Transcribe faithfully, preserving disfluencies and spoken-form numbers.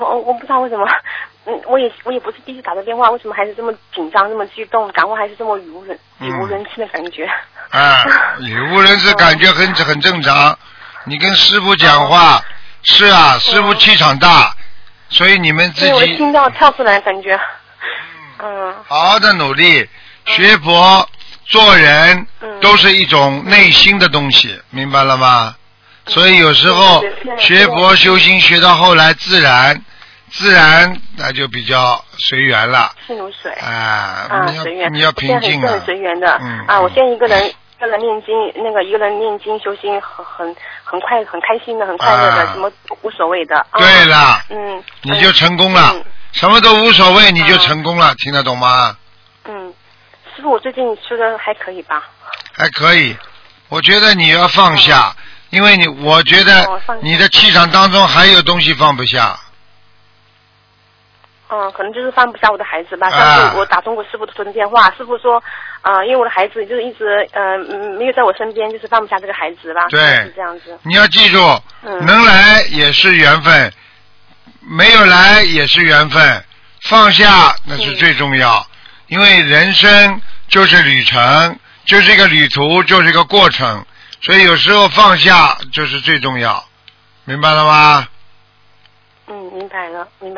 我我不知道为什么，嗯，我也我也不是第一次打的电话，为什么还是这么紧张，这么激动，讲话还是这么语无伦语无伦次的感觉？ 啊，语无伦次感觉很很正常。你跟师傅讲话，哦、是啊，师傅气场大，所以你们自己。 我的心跳跳出来，感觉。嗯。 好好的努力，学佛、做人、嗯、都是一种内心的东西，明白了吗？所以有时候学佛修心学到后来自然自然那就比较随缘了， 心如水啊， 啊， 你要随缘， 你要平静啊， 很随缘的， 嗯啊，我现在一个人一个人念经，那个一个人念经修心很很很快很开心的，很快乐的， 啊、 什么无所谓的。 对了， 啊、嗯， 你就成功了、嗯，什么都无所谓，你就成功了，啊、听得懂吗？ 嗯，师傅，我最近修的还可以吧？ 还可以，我觉得你要放下。嗯，因为你，我觉得你的气场当中还有东西放不下。 嗯，可能就是放不下我的孩子吧。上次我打通过师傅的电话，师傅说，呃，因为我的孩子就是一直呃没有在我身边，就是放不下这个孩子吧。 对， 是这样子。 你要记住， 嗯、 能来也是缘分，没有来也是缘分，放下那是最重要。嗯、因为人生就是旅程，就是一个旅途，就是一个过程。所以有时候放下就是最重要，明白了吗？ 嗯，明白了，明白。